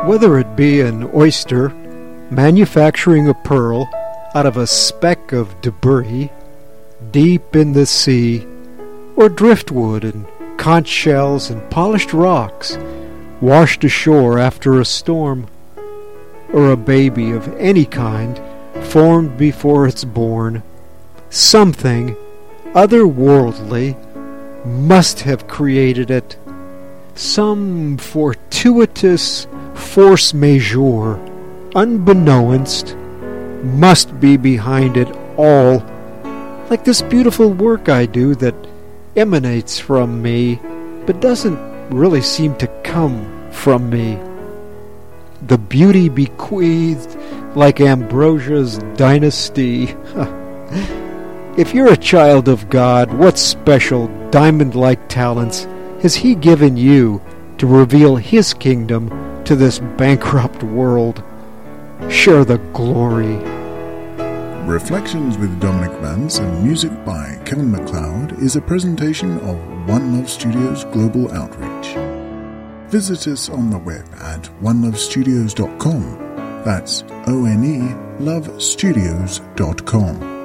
Whether it be an oyster manufacturing a pearl out of a speck of debris deep in the sea, or driftwood and conch shells and polished rocks washed ashore after a storm, or a baby of any kind formed before it's born, something otherworldly must have created it. Some fortuitous force majeure, unbeknownst, must be behind it all, like this beautiful work I do that emanates from me, but doesn't really seem to come from me. The beauty bequeathed like Ambrosia's dynasty. If you're a child of God, what special diamond-like talents has He given you to reveal His kingdom to this bankrupt world? Share the glory. Reflections with Dominic Vance and music by Kevin MacLeod is a presentation of One Love Studios Global Outreach. Visit us on the web at onelovestudios.com. That's ONE lovestudios.com.